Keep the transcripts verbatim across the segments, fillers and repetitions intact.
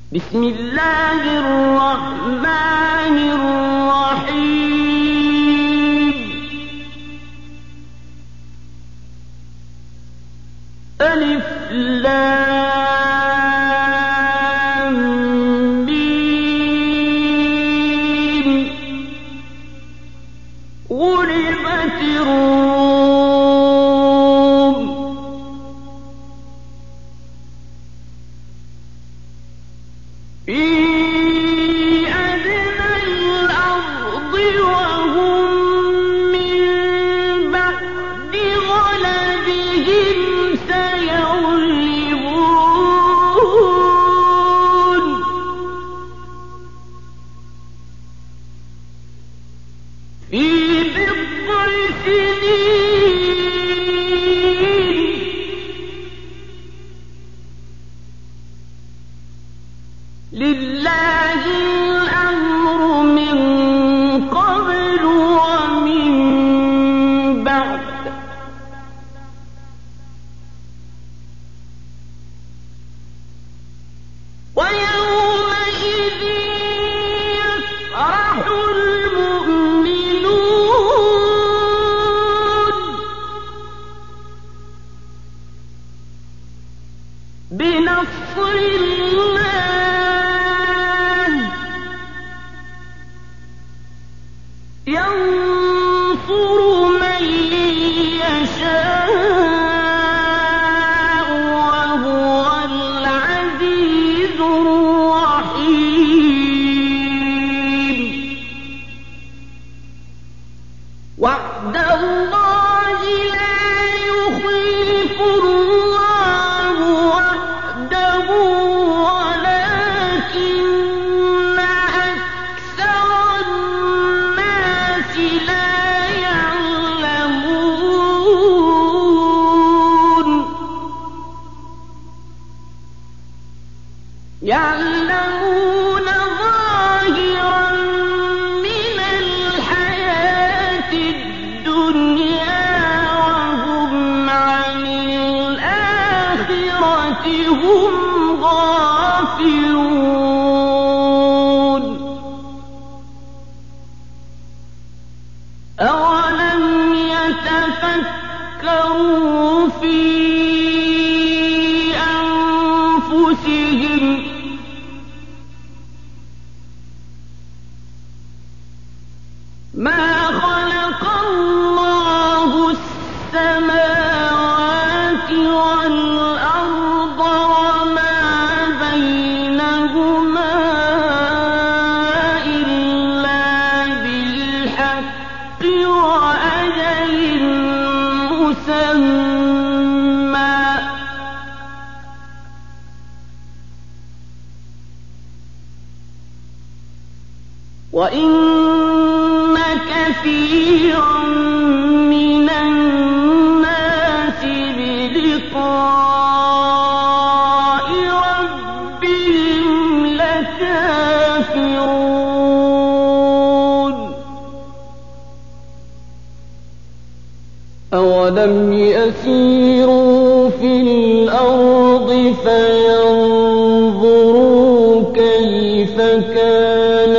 بسم الله الرحمن الرحيم. ألف لام ميم. غلبت الروم في أدنى الأرض وهم من بعد غلبهم سيغلبون في بضع سنين لله الأمر من قبل ومن بعد ويومئذ يفرح المؤمنون بنصر الله ينصر من يشاء وهو العزيز الرحيم. وعد الله لا يخلف الله وعده ولكن أكثر الناس لا يعلمون يعلمون ظاهرا من الحياة الدنيا وهم عن الآخرة هم غافلون. أولم يتفكروا في أنفسهم ما خلق الله السماوات والأرض وما بينهما إلا بالحق وأجل مسمى وإن كثيرا من الناس بلقاء ربهم لكافرون. أولم يسيروا في الأرض فينظروا كيف كان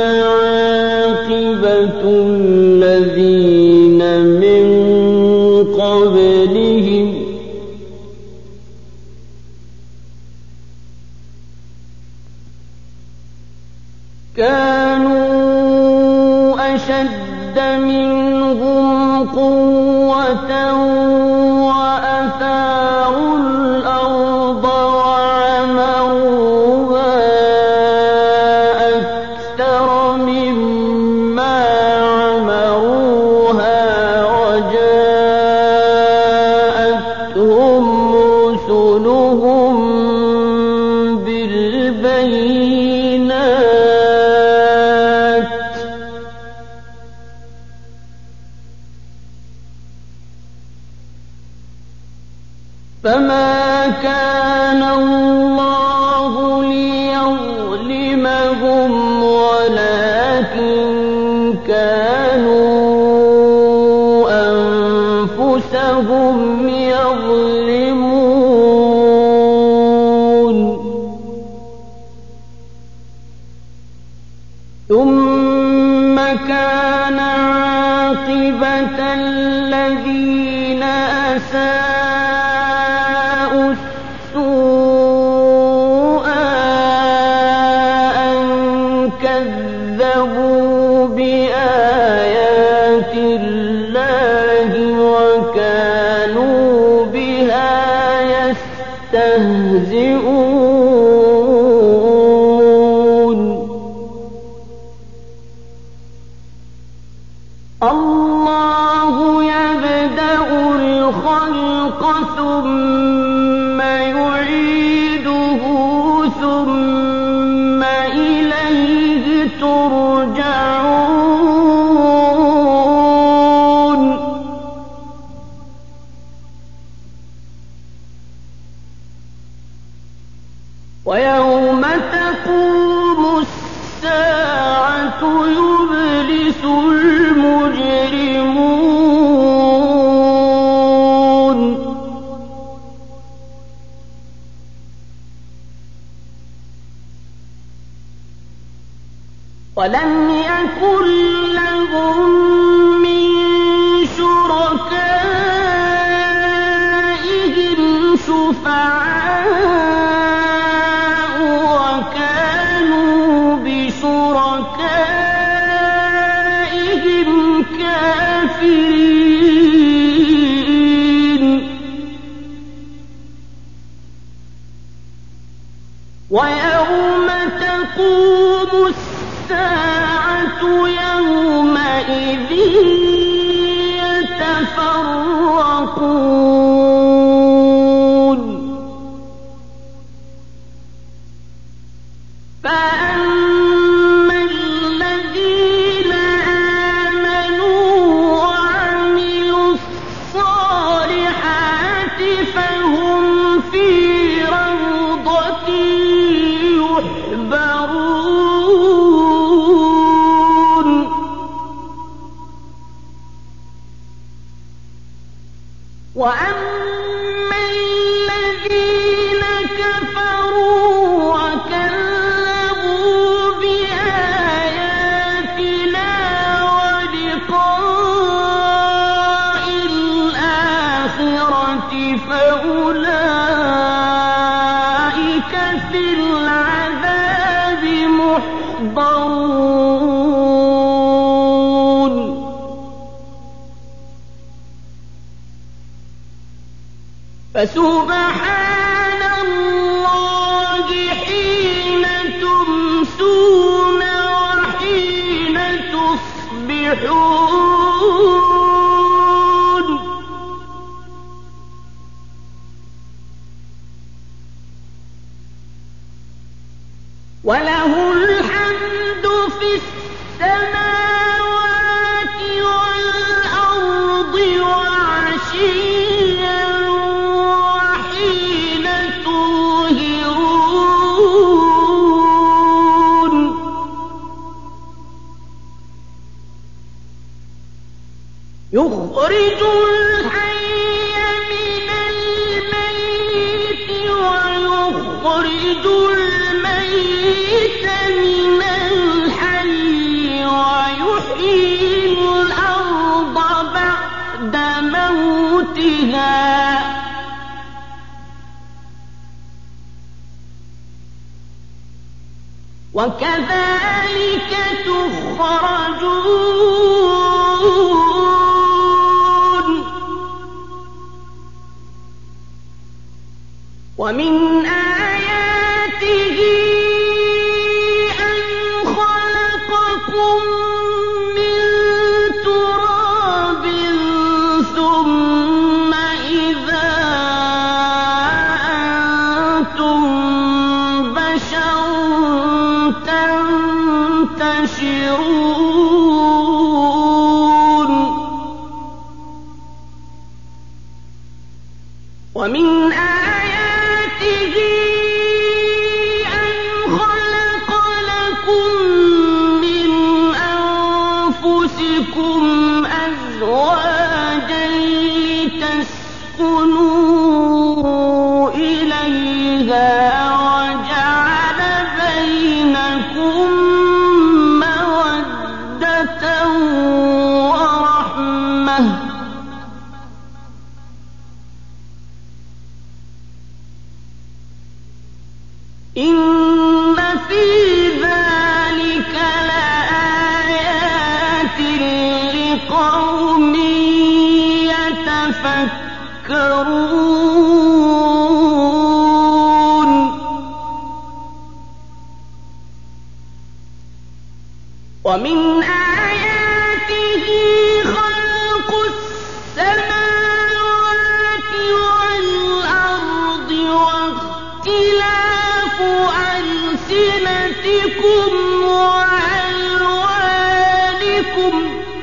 عاقبة الذين من قبلهم كانوا أشد منهم قوة وأثاروا الأرض وعمروها أكثر مما عمروها وجاءتهم رسلهم بالبينات فما كان الله ليظلمهم ولكن كانوا أنفسهم يظلمون. ثم كان عاقبة الذين أساءوا السوء أن كذبوا بآيات الله وكانوا بها يستهزئون. الله يبدأ الخلق ثم يعيده ثم إليه ترجعون. ويوم تقوم الساعة يبلس المجرمون. ولم يكن لهم من شركائهم شفعاء وكانوا بشركائهم كافرين. ويوم تقوم الساعة يومئذ يتفرقون. فأما الذين آمنوا وعملوا الصالحات فهم في روضة يحبرون. وأما الذين كفروا وكذبوا بآياتنا ولقاء الآخرة فأولئك في العذاب محضرون. فسبحان الله حين تمسون وحين تصبحون. وله الحمد في السماوات والأرض وعشيا وحين تظهرون. يخرج الحي من الميت ويخرج الميت من الحي ويحيي الأرض بعد موتها وكذلك تخرجون. ومن آياته أن خلقكم من تراب ثم إذا أنتم بشر تنتشرون. ومن آياته أن خلق لكم من أنفسكم أزواجا لتسكنوا إليها وجعل بينكم مودة إن في ذلك لآيات لقوم يتفكرون ومن آياته خلق السماوات والأرض واختلاف ألسنتكم وألوانكم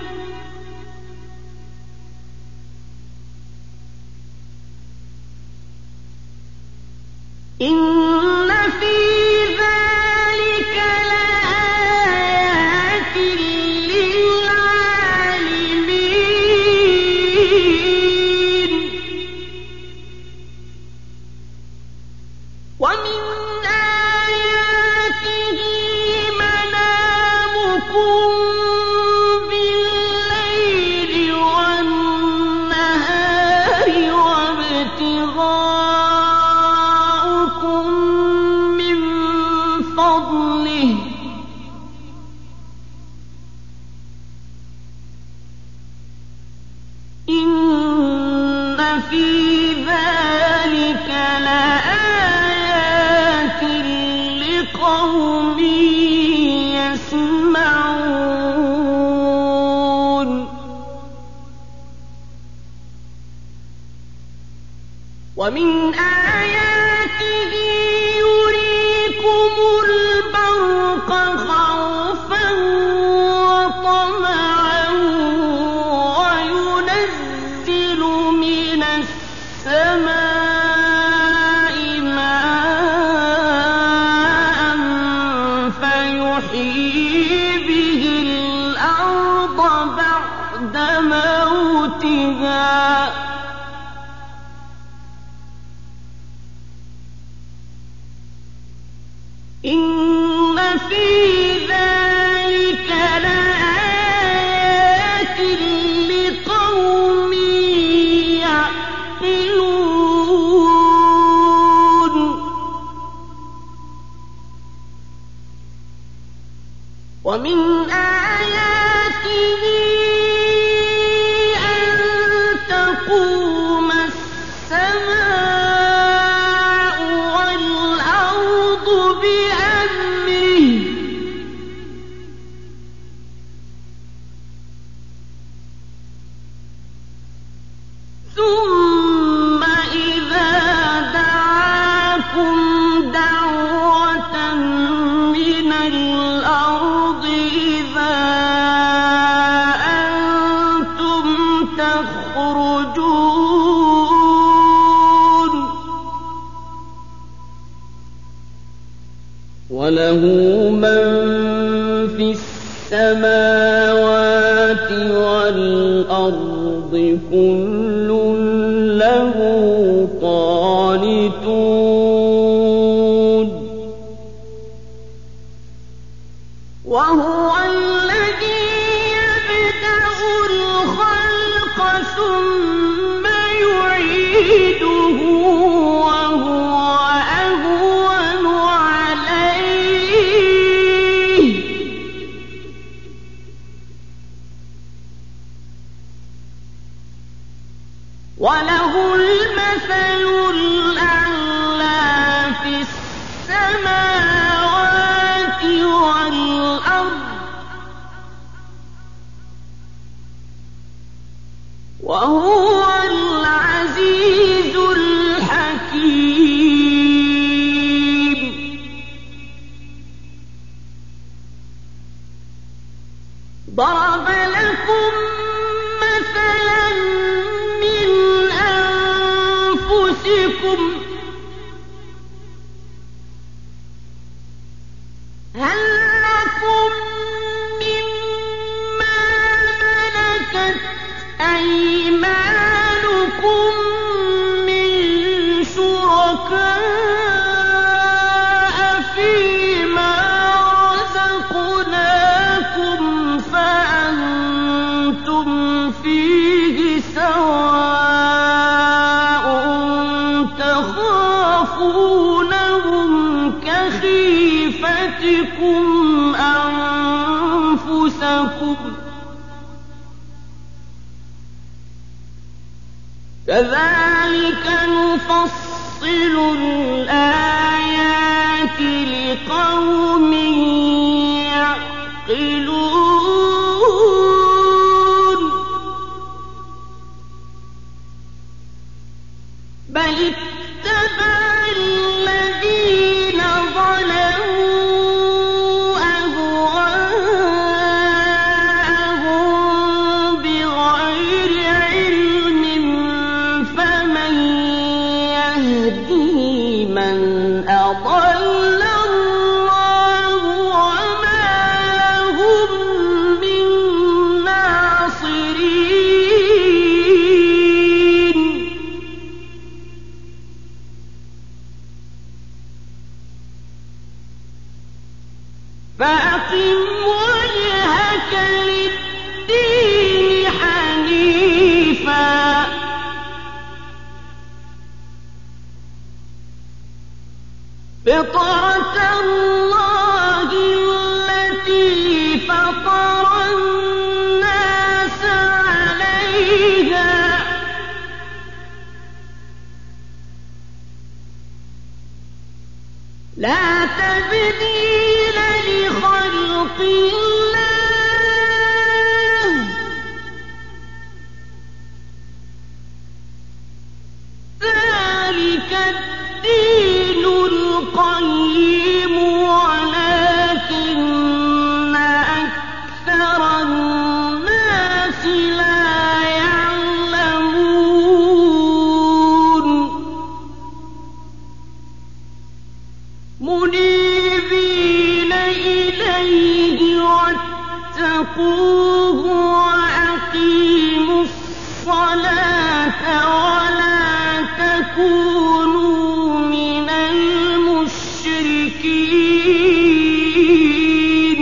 إن في ذلك لآيات للعالمين ومن آياته منامكم بالليل والنهار وابتغاؤكم من فضله إن في ذلك لآيات لقوم يسمعون ومن آياته يريكم البرق خوفا وطمعا وينزل من السماء ماء فيحيي به الأرض بعد موتها إن في ذلك لآيات لقوم يعقلون ومن آياته أن تقوم السماء والأرض بأمره ثم إذا دعاكم دعوة من الأرض إذا أنتم تخرجون وله من في السماوات والأرض كل له قانتون وهو الذي يبدأ الخلق ثم يعيده وهو أهون عليه وله المثل الأعلى في السماوات والأرض وهو العزيز الحكيم ضرب لكم مثلا من أنفسكم هل لكم مما ملكت أيمانكم من شركاء فيما رزقناكم فأنتم فيه سواء تخافونهم كخيفتكم خيفتكم أنفسكم كذلك نفصل الآيات لقوم يعقلون بل اتبع الذين ظلموا أهواءهم بغير علم فمن يهدي من أضل الله وما لهم من ناصرين فأقم وجهك للدين حنيفا فطرة الله التي فطر الناس عليها لا تبديل لخلق الله ذلك الدين القيم ولكن أكثر الناس لا يعلمون منيبين إليه واتقوه وأقيموا الصلاة ولا تكونوا من المشركين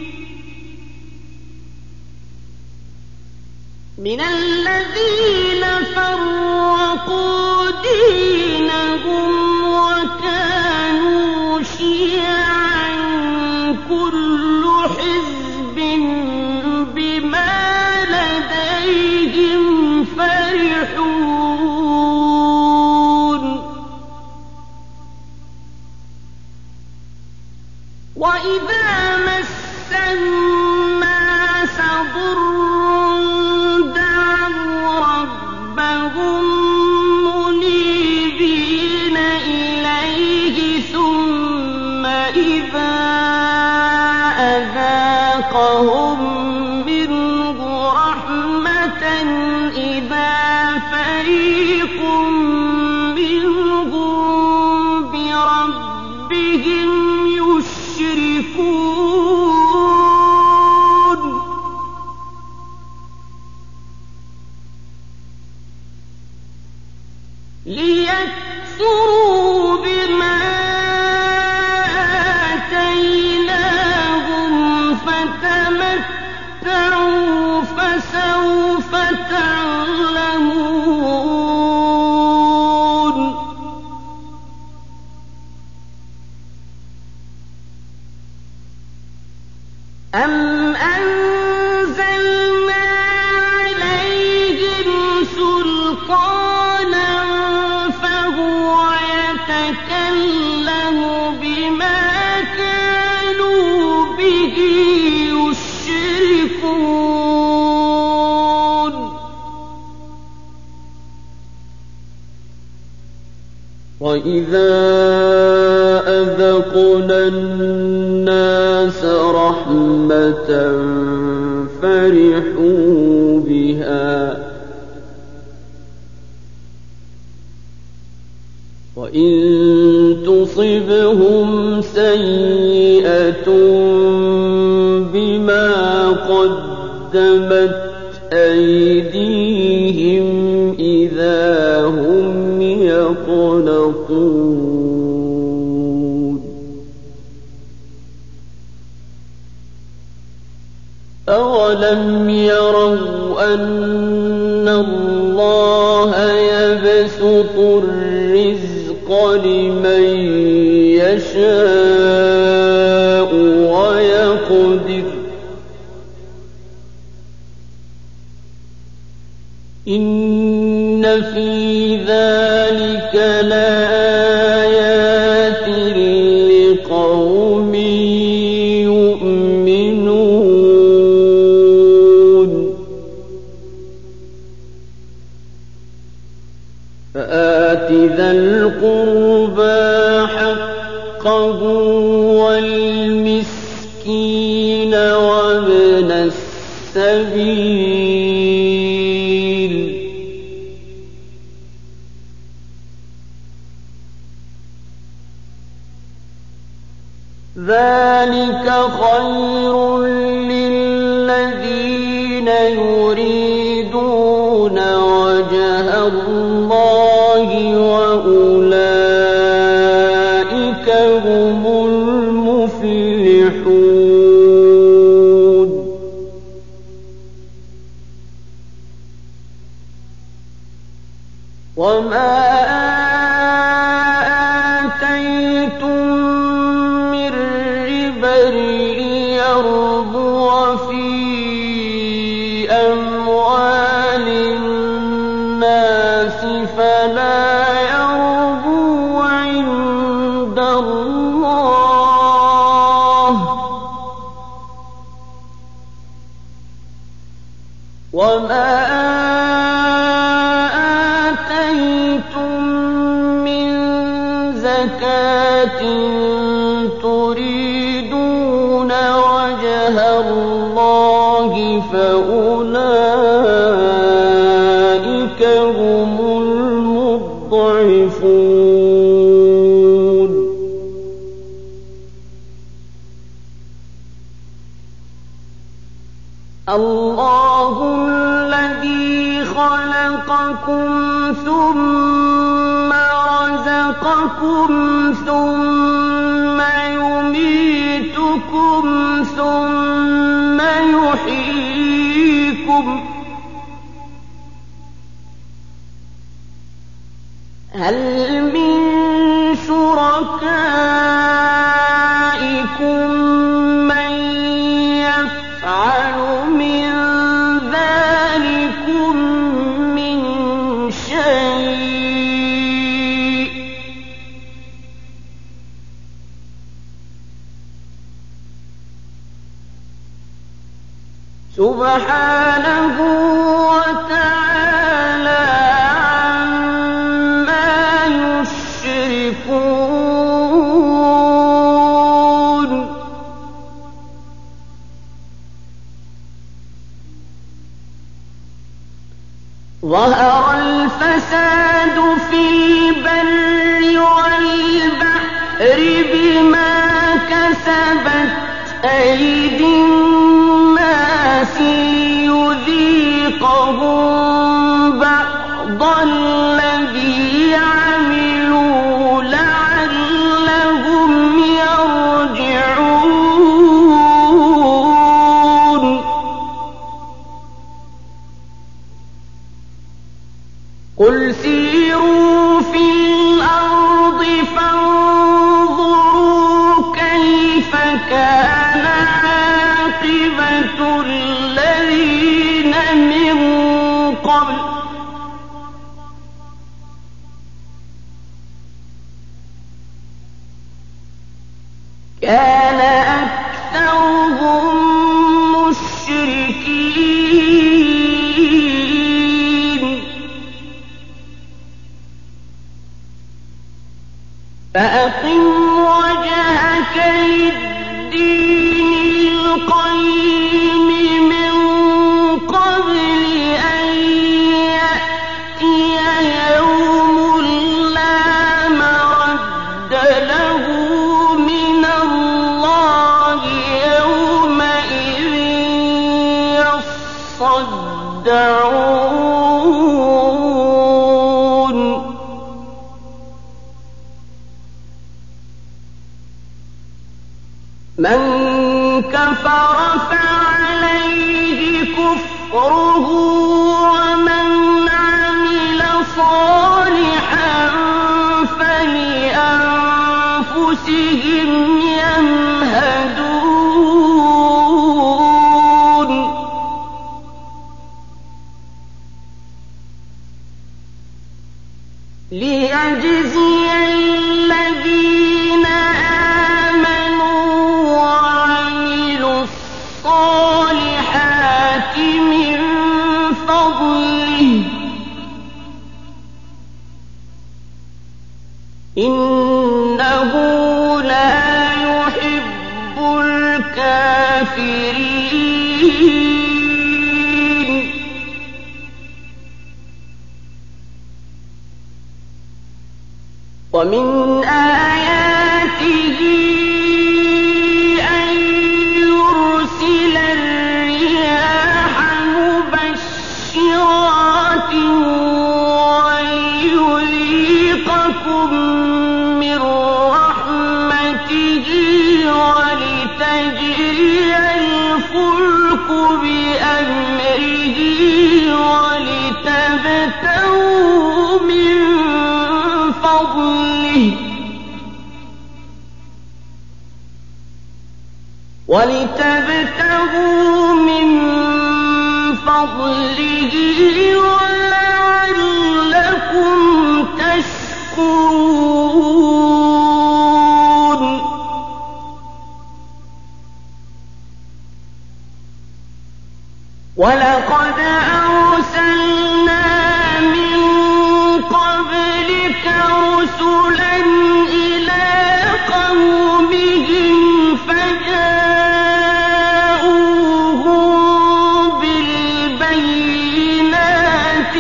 من الذين فرقوا دينهم وكانوا شيعا كل حزب بما لديهم فرحون وإذا مس الناس ضر دعوا ربهم منيبين إليه ثم إذا أذاقهم منه رحمة إذا فريق منهم بربهم يشركون ليكفروا بما آتيناهم فتمتعوا فسوف تعلمون أم أنزلنا عليهم سلطانا فهو يتكلم بما كانوا به يشركون وإذا أذقنا الناس رحمة فرحوا بها وإن تصبهم سيئة بما قدمت أيديهم إذا هم يقنطون أولم يروا أن الله يبسط الرزق لمن يشاء في ذلك لآيات لقوم يؤمنون فآت ذا القربى حقه والمسكين وابن السبيل ذلك خير للذين يريدون وجه الله وأولئك هم المفلحون وما تريدون وجه الله فأولئك هم المضعفون الله الذي خلقكم ثم رزقكم ثم يميتكم ثم يحييكم هل من شركائكم من يفعل من ذلكم من شيء سبحانه وتعالى عما يشركون ظهر الفساد في البر والبحر بما كسبت أيدي الناس ليذيقهم بعض الذي عملوا لعلهم يرجعون قل سيروا في الأرض فانظروا كيف كان عاقبة الذين من قبل كان أكثرهم مشركين فأقم وجهك للدين القيم من قبل أن يأتي يوم لا مرد له من الله يومئذ يصدعون من كفر فعليه كفره ومن عمل صالحا فلأنفسهم يمهدون الكافرين ومن آياته أن يرسل الرياح مبشرات ويذيقكم من رحمته ولتجري الفلك بأمره ولتبتغوا من فضله ولتبتغوا من فضله ولعلكم تشكرون ولقد أرسلنا من قبلك رسلا إلى قومهم فجاءوهم بالبينات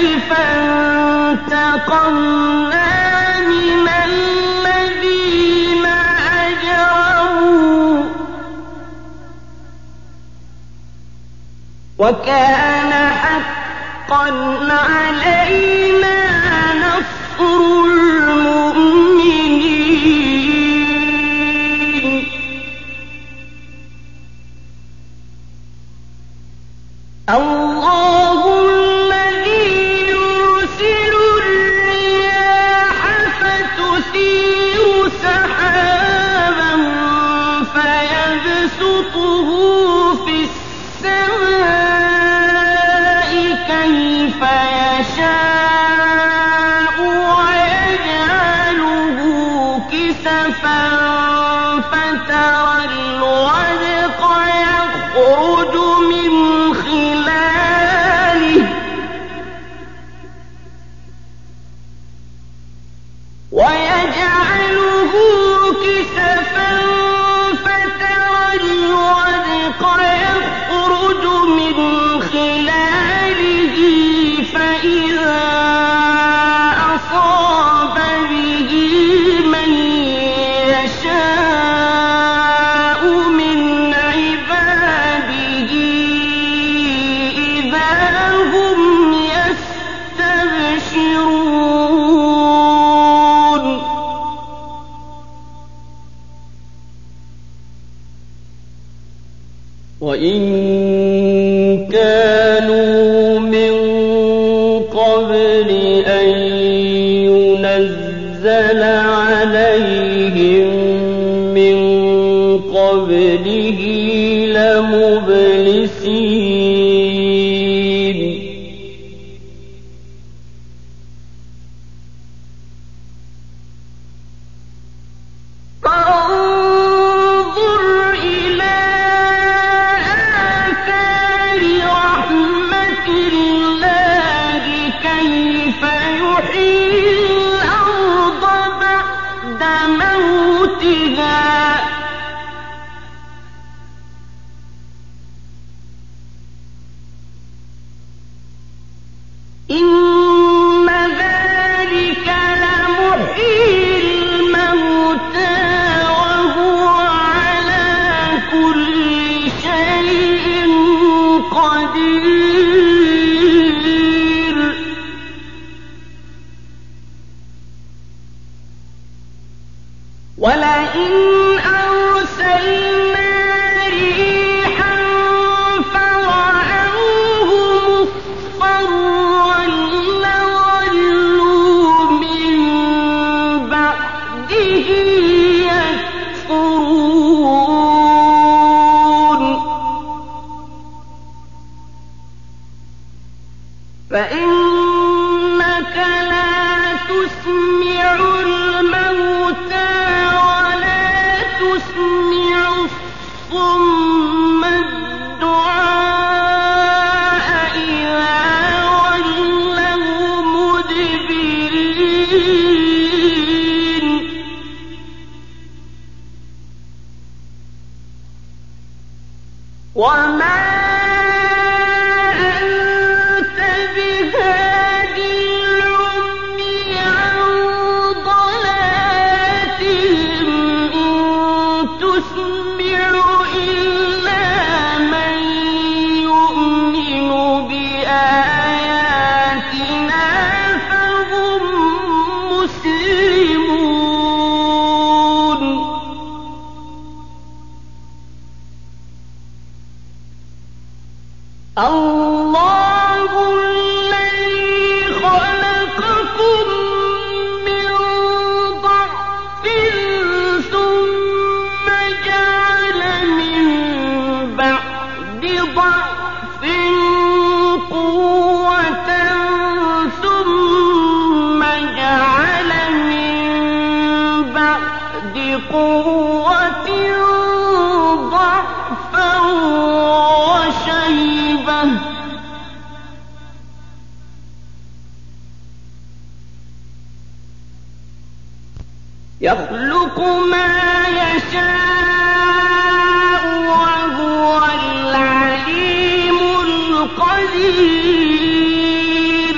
فانتقمنا من الذين أجرموا وكان حقا علينا نصر المؤمنين الله الذي يرسل الرياح فتثير سحابا فيبسطه في السماء كيف يشاء ويجعله كسفا فترى الودق يخرج من خلاله ويجعله كسفا فترى الودق يخرج من خلاله فإذا أصاب به من يشاء من عباده إذا هم يستبشرون وإن كانوا من قبل أن ينزل عليهم من قبله لمبلسين فانظر إلى آثار رحمة الله كيف يحيي الأرض بعد موتها. وما أنت بهاد العمي عن ضلالتهم إن تسمع إلا من يؤمن بآياتنا فهم مسلمون. الله الذي خلقكم من ضعف ثم جعل من بعد ضعف قوة ثم جعل من بعد قوة ضعفا وشيبة يخلق ما يشاء وهو العليم القدير.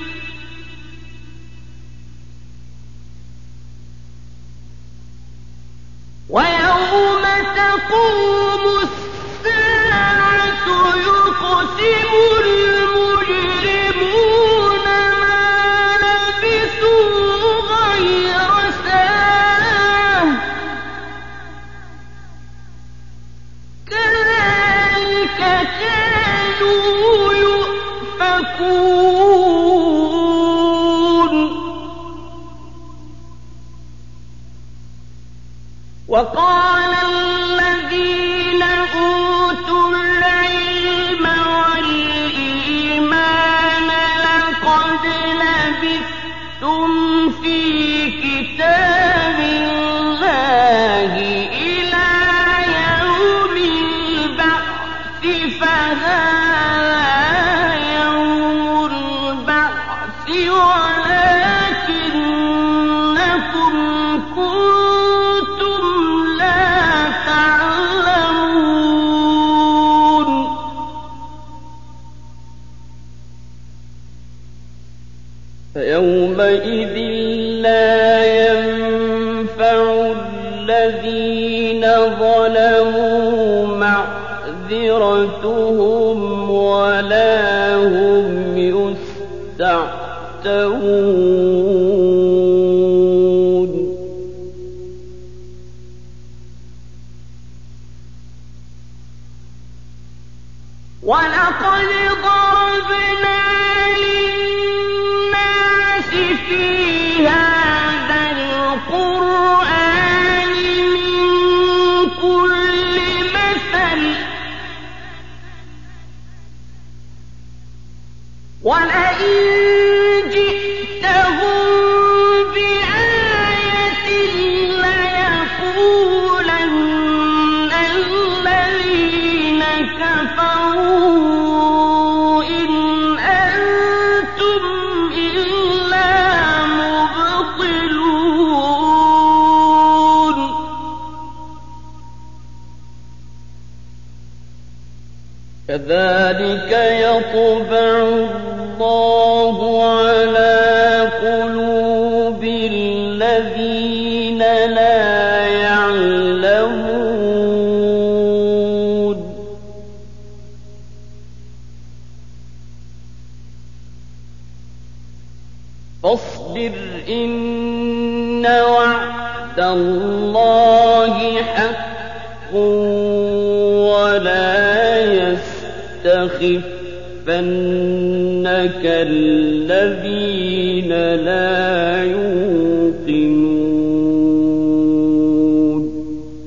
ويوم تقوم الساعة يقسم المجرمون ما لبثوا غير ساعة كذلك كانوا يؤفكون. وقال الذين أوتوا العلم والإيمان لقد لبثتم في كتاب الله إلى يوم البعث فهذا يوم البعث ولكنكم كنتم لا تعلمون. فيومئذ لا ينفع الذين ظلموا معذرتهم ولا هم يستعتبون. ولقد ضربنا للناس في هذا القرآن من كل مثل ولئن جئتهم بآية ليقولن الذين كفروا إن أنتم إلا مبطلون. كذلك يطبع الله على قلوب الذين لا يعلمون. فاصبر إن وعد الله حق ولا يستخفنك الذين لا يؤمنون.